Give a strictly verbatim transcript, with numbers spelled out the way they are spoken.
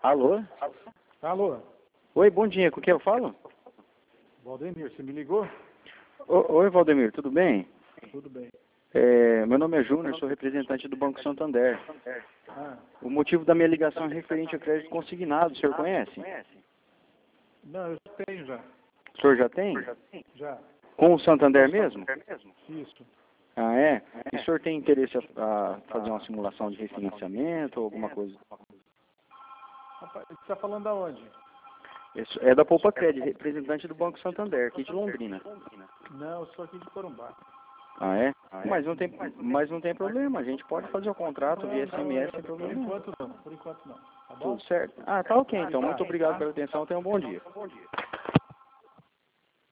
Alô? Alô? Oi, bom dia, com quem eu falo? Valdemir, você me ligou? O, oi, Valdemir, tudo bem? Tudo bem. É, meu nome é Júnior, sou representante do Banco Santander. Ah, O motivo da minha ligação é referente a crédito consignado, o senhor conhece? não, eu já tenho já. O senhor já tem? Já. Com o Santander mesmo? Isso. Ah, é? E o senhor tem interesse a, a fazer uma simulação de refinanciamento ou alguma coisa? Rapaz, você está falando aonde? Isso é da Poupa Crédito, representante do Banco Santander, aqui de Londrina. Não, eu sou aqui de Corumbá. Ah, é? Mas não tem, mas não tem problema, a gente pode fazer o contrato via S M S sem Por problema nenhum. enquanto não, por enquanto não. Tá bom? Tudo certo? Ah, tá ok então. Muito obrigado pela atenção, tenha um bom dia.